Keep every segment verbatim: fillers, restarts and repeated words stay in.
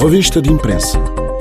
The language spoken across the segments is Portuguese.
Revista de Imprensa.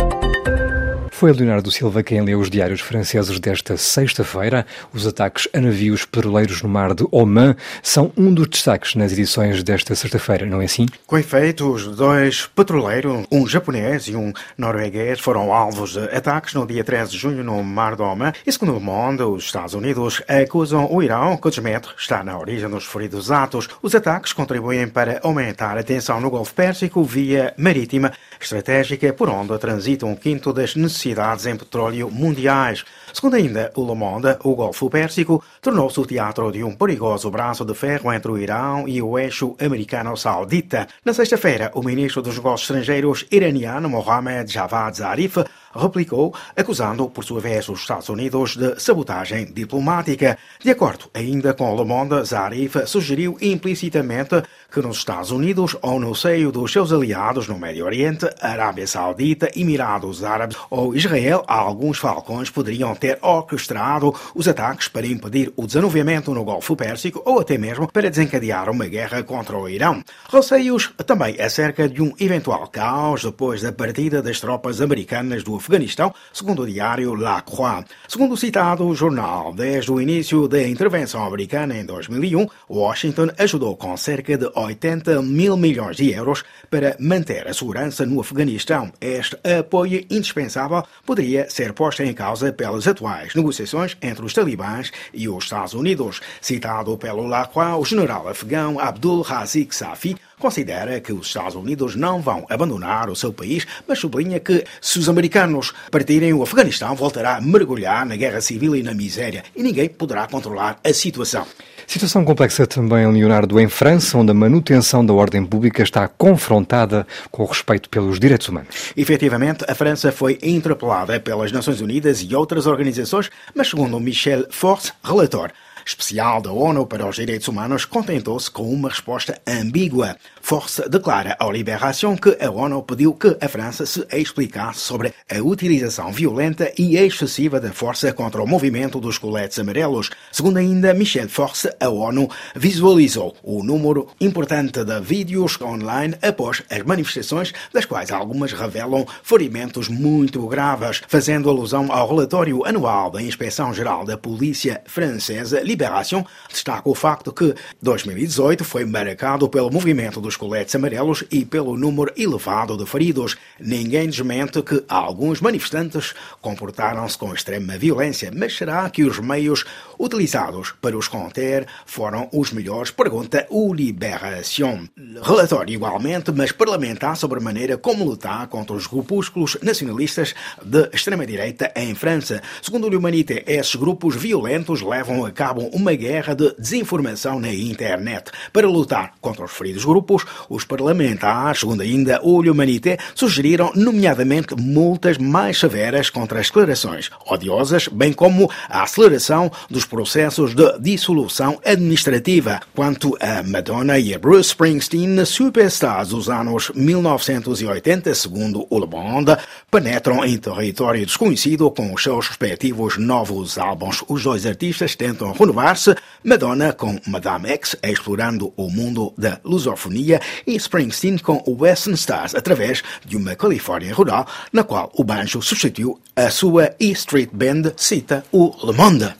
Foi Leonardo Silva quem leu os diários franceses desta sexta-feira. Os ataques a navios petroleiros no mar de Oman são um dos destaques nas edições desta sexta-feira, não é assim? Com efeito, os dois petroleiros, um japonês e um norueguês, foram alvos de ataques no dia treze de junho no mar de Oman. E segundo o Monde, os Estados Unidos acusam o Irão, que desmente estar na origem dos referidos atos. Os ataques contribuem para aumentar a tensão no Golfo Pérsico via marítima estratégica, por onde transita um quinto das necessidades em petróleo mundiais. Segundo ainda o Le Monde, o Golfo Pérsico tornou-se o teatro de um perigoso braço de ferro entre o Irão e o eixo americano-saudita. Na sexta-feira, o ministro dos Negócios Estrangeiros iraniano, Mohammad Javad Zarif, replicou, acusando, por sua vez, os Estados Unidos de sabotagem diplomática. De acordo ainda com o Le Monde, Zarif sugeriu implicitamente que nos Estados Unidos ou no seio dos seus aliados no Médio Oriente, Arábia Saudita, Emirados Árabes ou Israel, alguns falcões poderiam ter orquestrado os ataques para impedir o desanuviamento no Golfo Pérsico ou até mesmo para desencadear uma guerra contra o Irão. Receios também acerca de um eventual caos depois da partida das tropas americanas do Afeganistão, segundo o diário La Croix. Segundo o citado jornal, desde o início da intervenção americana em dois mil e um, Washington ajudou com cerca de oitenta mil milhões de euros para manter a segurança no Afeganistão. Este apoio indispensável poderia ser posto em causa pelas atuais negociações entre os talibãs e os Estados Unidos. Citado pelo La Croix, o general afegão Abdul Razik Safi considera que os Estados Unidos não vão abandonar o seu país, mas sublinha que, se os americanos partirem, o Afeganistão voltará a mergulhar na guerra civil e na miséria, e ninguém poderá controlar a situação. Situação complexa também, Leonardo, em França, onde a manutenção da ordem pública está confrontada com o respeito pelos direitos humanos. Efetivamente, a França foi interpelada pelas Nações Unidas e outras organizações, mas segundo Michel Force, relator especial da ONU para os Direitos Humanos, contentou-se com uma resposta ambígua. Force declara ao Libération que a ONU pediu que a França se explicasse sobre a utilização violenta e excessiva da força contra o movimento dos coletes amarelos. Segundo ainda Michel Force, a ONU visualizou o número importante de vídeos online após as manifestações, das quais algumas revelam ferimentos muito graves, fazendo alusão ao relatório anual da Inspeção-Geral da Polícia Francesa. Libération destaca o facto que dois mil e dezoito foi marcado pelo movimento dos coletes amarelos e pelo número elevado de feridos. Ninguém desmente que alguns manifestantes comportaram-se com extrema violência, mas será que os meios utilizados para os conter foram os melhores? Pergunta o Libération. Relatório igualmente, mas parlamentar, sobre a maneira como lutar contra os grupúsculos nacionalistas de extrema-direita em França. Segundo o L'Humanité, esses grupos violentos levam a cabo uma guerra de desinformação na internet. Para lutar contra os referidos grupos, os parlamentares, segundo ainda o L'Humanité, sugeriram nomeadamente multas mais severas contra as declarações odiosas, bem como a aceleração dos processos de dissolução administrativa. Quanto a Madonna e a Bruce Springsteen, superstars dos anos mil novecentos e oitenta, segundo o Le Monde, penetram em território desconhecido com os seus respectivos novos álbuns. Os dois artistas tentam renovar-se, Madonna com Madame X, explorando o mundo da lusofonia, e Springsteen com o Western Stars, através de uma Califórnia rural, na qual o banjo substituiu a sua E Street Band, cita o Le Monde.